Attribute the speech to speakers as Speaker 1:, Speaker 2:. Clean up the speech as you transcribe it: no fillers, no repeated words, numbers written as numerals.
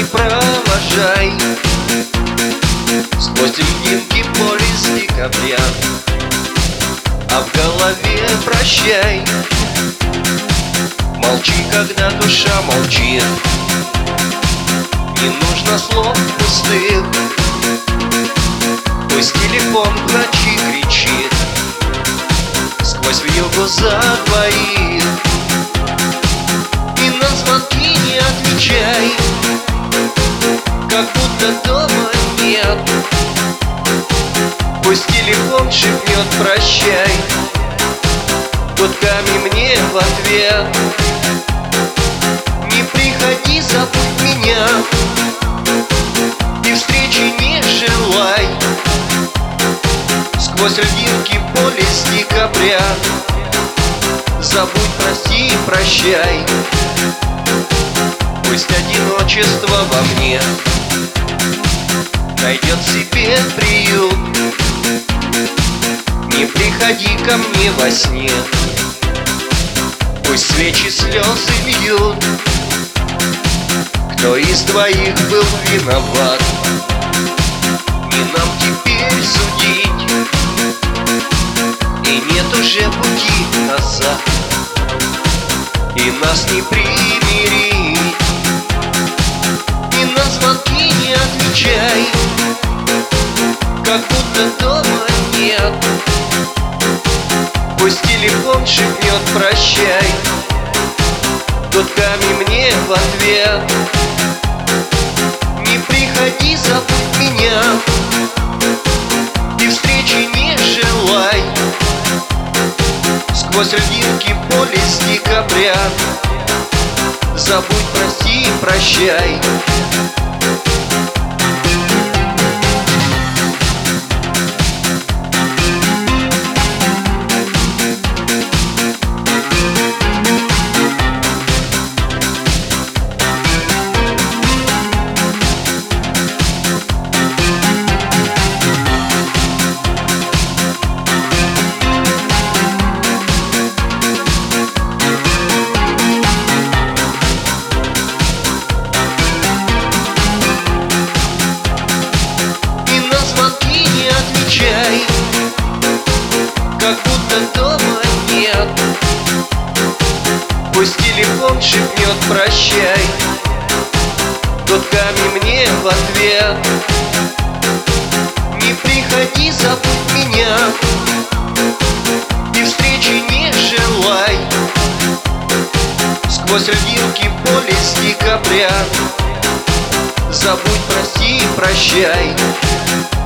Speaker 1: провожай сквозь льдинки поле с декабря, а в голове прощай. Молчи, когда душа молчит, не нужно слов пустых. Пусть телефон в ночи кричит, сквозь вьюгу за двоих. И на звонки не отвечай, как будто дома нет. Пусть телефон шепнет прощай гудками мне в ответ. Не приходи, забудь меня, и встречи не желай. Сквозь льдинки поле с декабря, забудь, прости и прощай. Пусть одиночество во мне найдет себе приют. Не приходи ко мне во сне, пусть свечи слезы льют. Кто из двоих был виноват, не нам теперь судить. И нет уже пути назад, и нас не примирить. И на звонки не отвечай, как будто дома нет. Пусть телефон шепнет прощай гудками мне в ответ. Не приходи, забудь меня, и встречи не желай. Сквозь льдинки поле с декабря, забудь, прости и прощай. Как будто дома нет. Пусть телефон шепнет прощай гудками мне в ответ. Не приходи, забудь меня, и встречи не желай. Сквозь льдинки поле с декабря, забудь, прости и прощай.